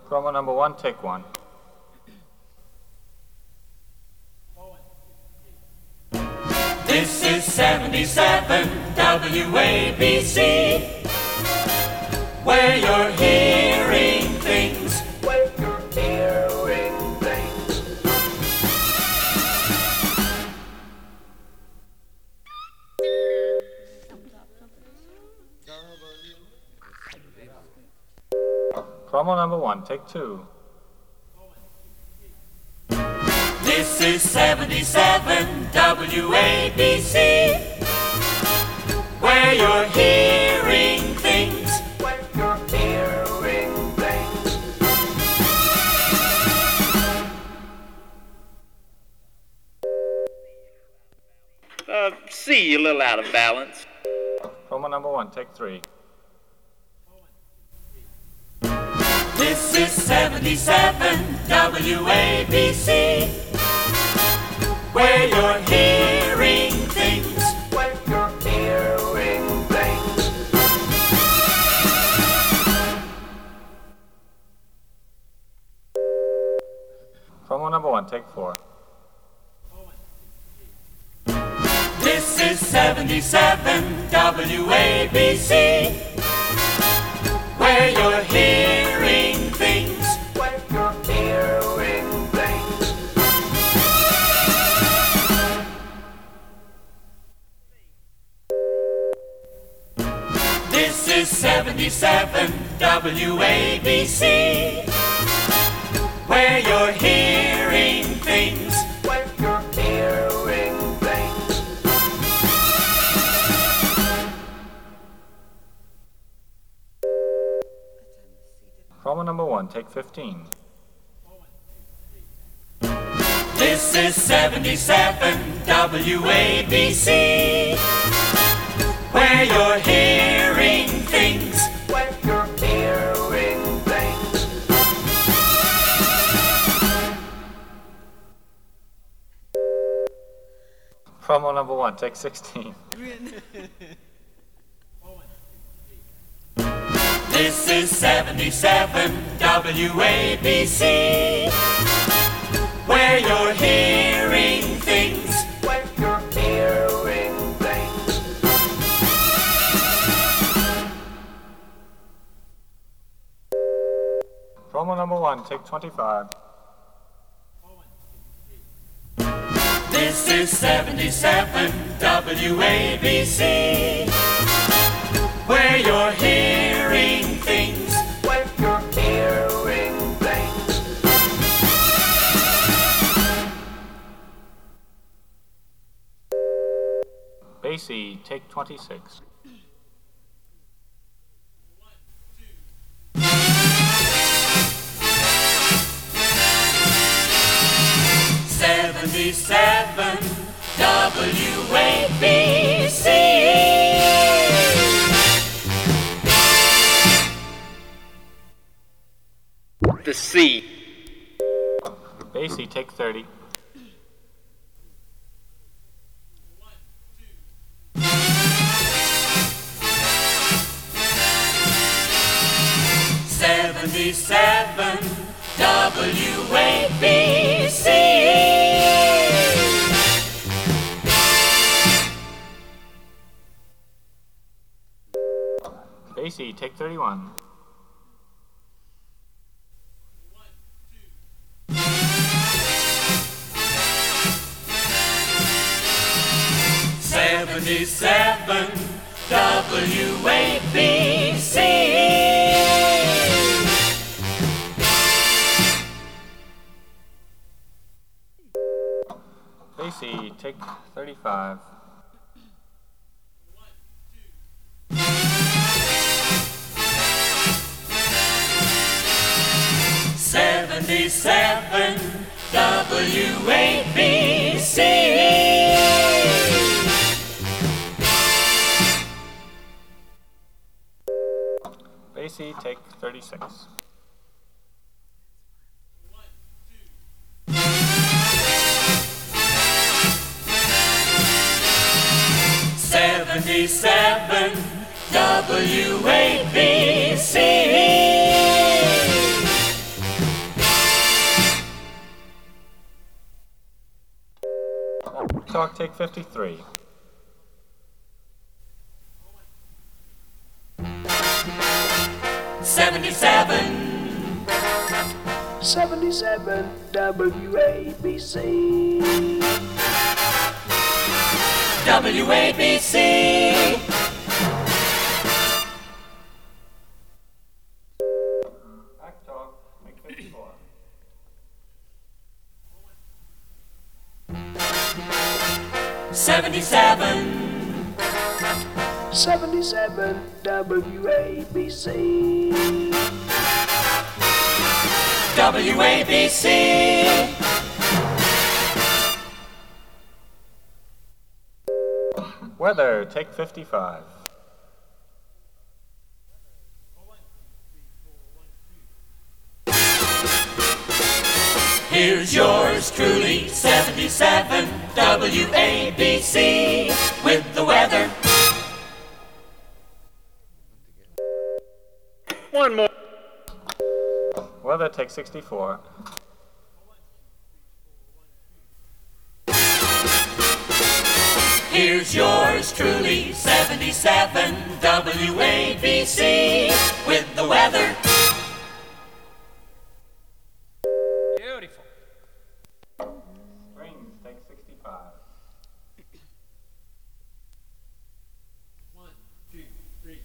Promo number 1, take 1. This is 77 WABC, where you're hearing things. Where you're hearing things. Promo number 1, take 2. This is 77 WABC, where you're hearing things. Where you're hearing things. C, a little out of balance. Promo number 1, take 3. This is 77 WABC, where you're hearing things. Where you're hearing things. Promo number 1, take 4. This is 77 WABC, where you're hearing things. Where you're hearing things. This is 77 WABC, where you're hearing things. Where you're hearing things. Promo number 1, take 15. This is 77 WABC, where you're hearing things. Where you're hearing things. Promo number 1, take 16. This is 77 WABC, where you're hearing things. Where you're hearing things. Promo number 1, take 25. This is 77 WABC, where you're hearing things. Where you're hearing things. Basie, take 26. '77 WABC. The C. Basie, take 30. '77 WABC. Basie, take 31. '77 WABC. Basie, take 35. '77 WABC. Basie, take 36. '77 WABC. Talk, take 53. $77. 77 WABC. WABC. Back talk, make 54. $77. 77 WABC. WABC. Weather, take 55. Here's yours truly, 77 WABC with the weather. One more. Weather, take 64. Here's yours truly, 77 WABC with the weather. Beautiful. Springs, take 65. 1, 2, 3.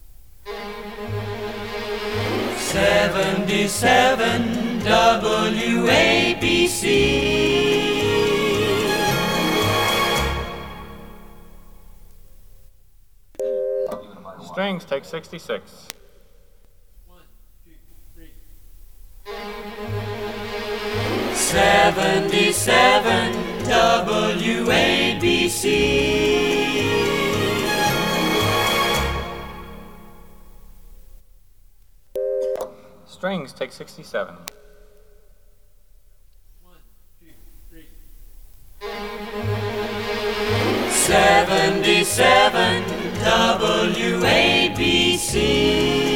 77 WABC. Strings, take 66. 1, 2, 3. 77 WABC. Strings, take 67. 1, 2, 3. 77 WABC.